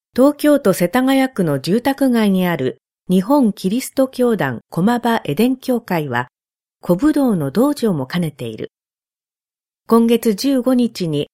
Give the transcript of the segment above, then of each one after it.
東京都世田谷区の住宅街にある日本キリスト教団駒場エデン教会は、古武道の道場も兼ねている。今月15日に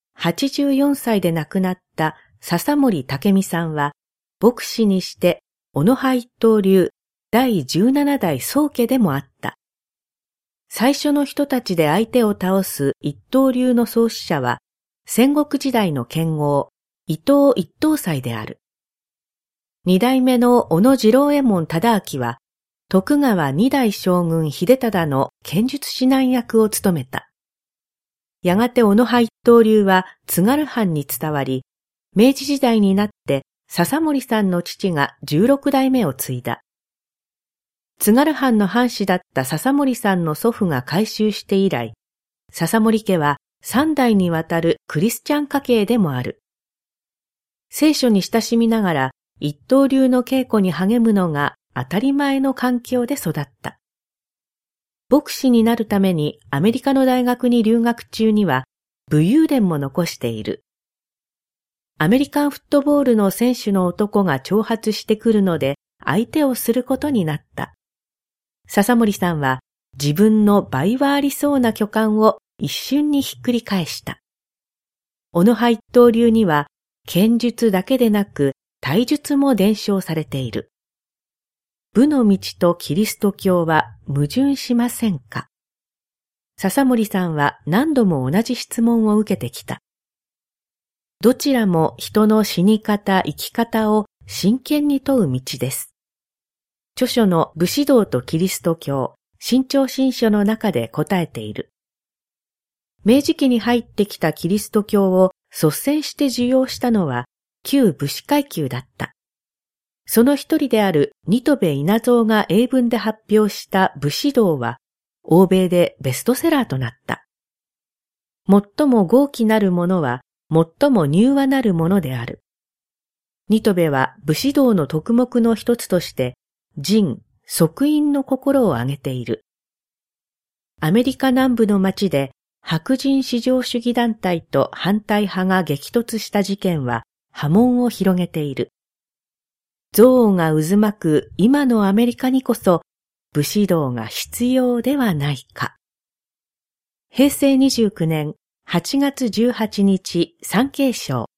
84歳で亡くなった笹森武美さんは、牧師にして小野派一刀流第17代宗家でもあった。最初の人たちで相手を倒す一刀流の創始者は、戦国時代の剣豪、伊藤一刀斎である。二代目の小野次郎右衛門忠明は、徳川二代将軍秀忠の剣術指南役を務めた。やがて小野派一刀流は津軽藩に伝わり、明治時代になって笹森さんの父が16代目を継いだ。津軽藩の藩士だった笹森さんの祖父が改宗して以来、笹森家は3代にわたるクリスチャン家系でもある。聖書に親しみながら一刀流の稽古に励むのが当たり前の環境で育った。牧師になるためにアメリカの大学に留学中には武勇伝も残している。アメリカンフットボールの選手の男が挑発してくるので相手をすることになった。笹森さんは自分の倍はありそうな巨漢を一瞬にひっくり返した。小野派一刀流には剣術だけでなく体術も伝承されている。武の道とキリスト教は矛盾しませんか？笹森さんは何度も同じ質問を受けてきた。どちらも人の死に方、生き方を真剣に問う道です。著書の武士道とキリスト教、新潮新書の中で答えている。明治期に入ってきたキリスト教を率先して受容したのは旧武士階級だった。その一人である新渡戸稲造が英文で発表した武士道は欧米でベストセラーとなった。最も豪気なるものは最も柔和なるものである。新渡戸は武士道の特目の一つとして仁、即因の心を挙げている。アメリカ南部の町で白人至上主義団体と反対派が激突した事件は波紋を広げている。憎悪が渦巻く今のアメリカにこそ武士道が必要ではないか。平成29年8月18日産経省